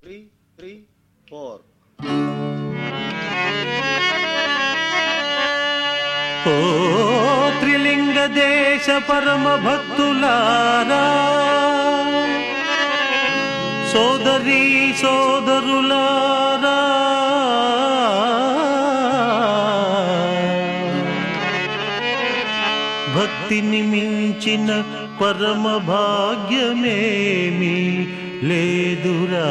3, 3, 4. ఓ త్రిలింగ దేశ పరమ భక్తులారా, సోదరీ సోదరులారా, భక్తిని మించిన పరమ భాగ్యమేమీ లేదురా.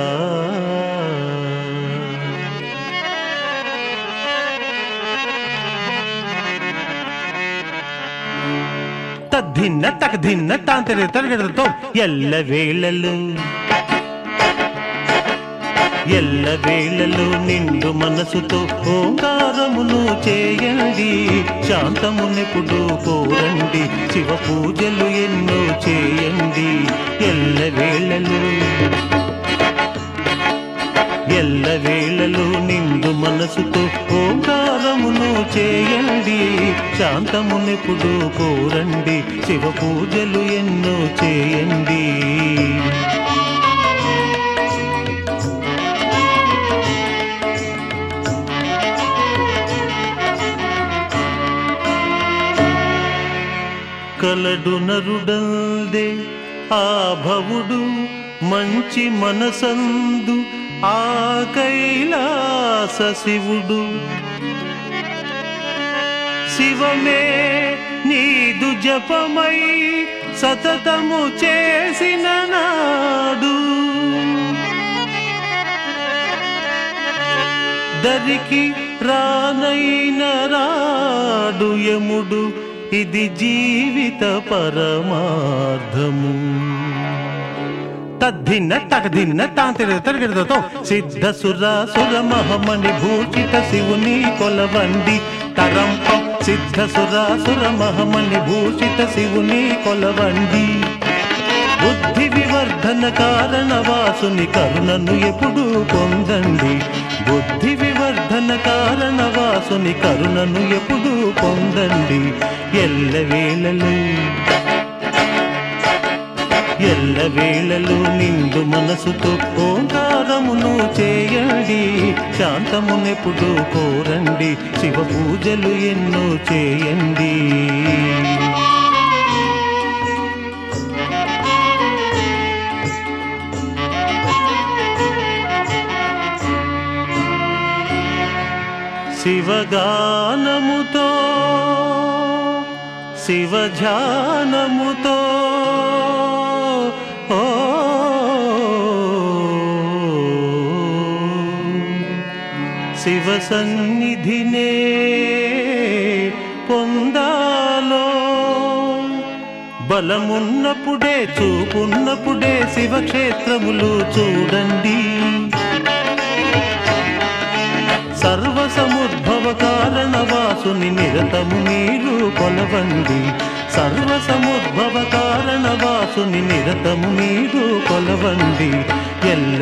తద్దిన్న తకదిన్న తాంతరి తరగడతో ఎల్ల వేళలు నిండు మనసుతో ఓంకారమును చేయండి, శాంతమునెప్పుడు కోరండి, శివ పూజలు ఎన్నో చేయండి. ఎల్ల వేళలు నిండు మనసుతో ఓంకారమును చేయండి, శాంతమునెప్పుడు కోరండి, శివ పూజలు ఎన్నో చేయండి. కలడు నరుడందే ఆ భవుడు మంచి మనసందు ఆ కైలాస శివుడు. శివమే నీదు జపమై సతతము చేసిన నాడు, దరికి రానైన రాడు యముడు, ఇది జీవిత పరమార్థము. తద్దిన్న తగదిన్న తాంతిర తరగడతో సిద్ధ సురాసుర మహమణి భూషిత శివుని కొలవండి తరంపం. సిద్ధ సురాసుర మహమణి భూషిత శివుని కొలవండి. బుద్ధి వివర్ధన కారణ వాసుని కరుణను ఎప్పుడు పొందండి. బుద్ధి వివర్ధన కారణ వాసుని కరుణను ఎప్పుడు పొందండి. ఎల్ల వేళలు నిండు మనసుతో ఓంకారమును చేయండి, శాంతమునెప్పుడు కోరండి, శివ పూజలు ఎన్నో చేయండి. శివగానముతో శివధ్యానముతో శివ సన్నిధినే పొందాలో. బలమున్నప్పుడే చూపున్నప్పుడే శివక్షేత్రములు చూడండి. సర్వసముద్భవ కారణ వాసుని నిరతము మీరు కొలవండి. సర్వసముద్భవ కారణ వాసుని నిరతము మీరు కొలవండి. ఎల్ల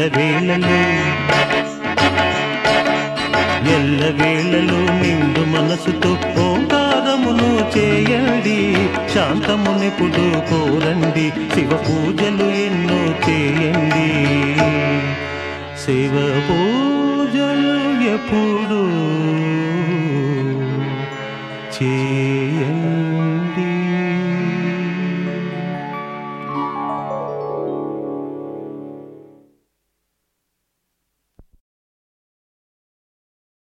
వేళలు నిండు మనసుతో ఓంకారమును చేయండి, శాంతమునెప్పుడు కోరండి, శివ పూజలు ఎన్నో చేయండి. శివ పూజలు ఎప్పుడు చేయండి.